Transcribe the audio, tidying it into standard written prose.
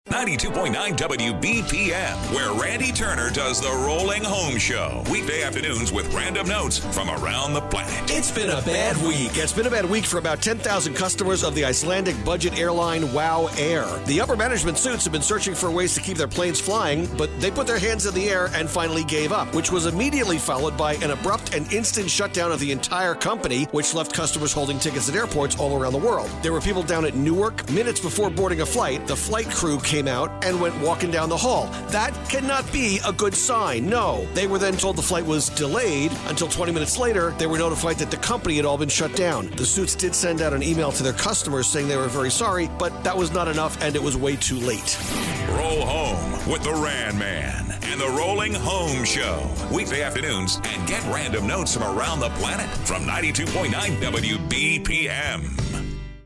92.9 WBPM, where Randy Turner does the Rolling Home Show. Weekday afternoons with random notes from around the planet. It's been a bad week. It's been a bad week for about 10,000 customers of the Icelandic budget airline WOW Air. The upper management suits have been searching for ways to keep their planes flying, but they put their hands in the air and finally gave up, which was immediately followed by an abrupt and instant shutdown of the entire company, which left customers holding tickets at airports all around the world. There were people down at Newark. Minutes before boarding a flight, the flight crew came out and went walking down the hall. That cannot be a good sign, no. They were then told the flight was delayed until 20 minutes later, they were notified that the company had all been shut down. The suits did send out an email to their customers saying they were very sorry, but that was not enough and it was way too late. Roll home with the Ran Man and the Rolling Home Show. Weekday afternoons, and get random notes from around the planet from 92.9 WBPM.